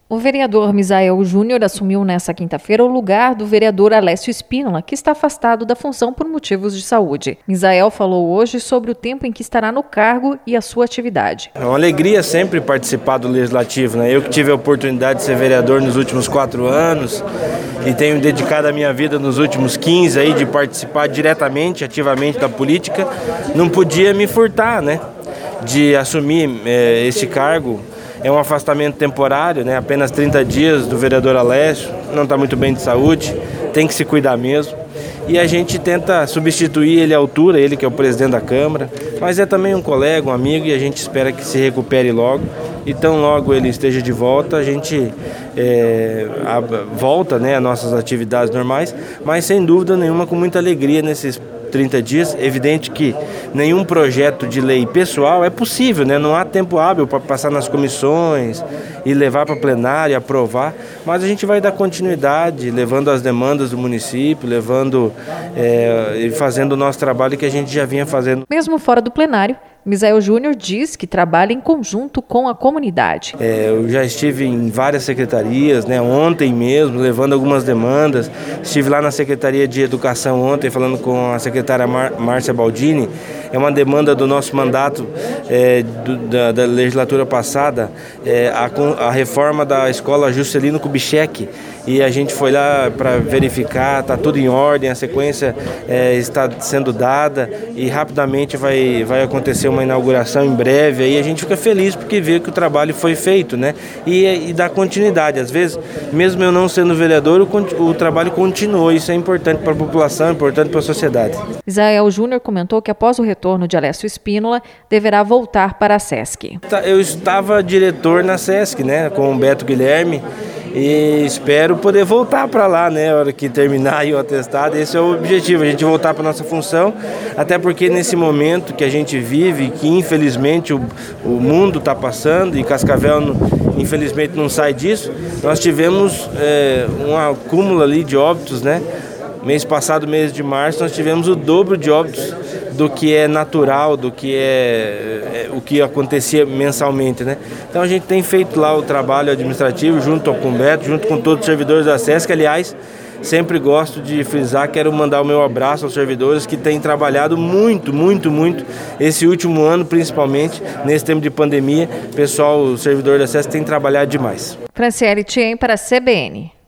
O vereador Misael Júnior assumiu nesta quinta-feira o lugar do vereador Alessio Spínola, que está afastado da função por motivos de saúde. Misael falou hoje sobre o tempo em que estará no cargo e a sua atividade. É uma alegria sempre participar do Legislativo, né? Eu que tive a oportunidade de ser vereador nos últimos 4 anos e tenho dedicado a minha vida nos últimos 15 aí de participar diretamente, ativamente da política, não podia me furtar, né? De assumir este cargo. É um afastamento temporário, né? Apenas 30 dias do vereador Alessio, não está muito bem de saúde, tem que se cuidar mesmo. E a gente tenta substituir ele à altura, ele que é o presidente da Câmara, mas é também um colega, um amigo, e a gente espera que se recupere logo. E tão logo ele esteja de volta, a gente volta, né, às nossas atividades normais, mas sem dúvida nenhuma com muita alegria nesses 30 dias. Evidente que nenhum projeto de lei pessoal é possível, né? Não há tempo hábil para passar nas comissões e levar para plenário, aprovar, mas a gente vai dar continuidade, levando as demandas do município, levando e fazendo o nosso trabalho que a gente já vinha fazendo. Mesmo fora do plenário, Misael Júnior diz que trabalha em conjunto com a comunidade. Eu já estive em várias secretarias, né, ontem mesmo, levando algumas demandas. Estive lá na Secretaria de Educação ontem, falando com a secretária Márcia Baldini. É uma demanda do nosso mandato da legislatura passada, a reforma da escola Juscelino Kubitschek. E a gente foi lá para verificar, está tudo em ordem, a sequência está sendo dada e rapidamente vai acontecer uma inauguração em breve. Aí a gente fica feliz porque vê que o trabalho foi feito, né? E dá continuidade. Às vezes, mesmo eu não sendo vereador, o trabalho continuou. Isso é importante para a população, é importante para a sociedade. Misael Júnior comentou que após o retorno de Alessio Spínola, deverá voltar para a SESC. Eu estava diretor na SESC, né, com o Beto Guilherme. E espero poder voltar para lá, né, na hora que terminar aí o atestado. Esse é o objetivo, a gente voltar para a nossa função, até porque nesse momento que a gente vive, que infelizmente o mundo está passando e Cascavel infelizmente não sai disso, nós tivemos um acúmulo ali de óbitos, né? Mês passado, mês de março, nós tivemos o dobro de óbitos do que é natural, do que o que acontecia mensalmente, né? Então a gente tem feito lá o trabalho administrativo junto com o Beto, junto com todos os servidores da SESC. Aliás, sempre gosto de frisar, quero mandar o meu abraço aos servidores que têm trabalhado muito, muito, muito esse último ano, principalmente nesse tempo de pandemia. Pessoal, o servidor da SESC tem trabalhado demais. Franciele Tien para a CBN.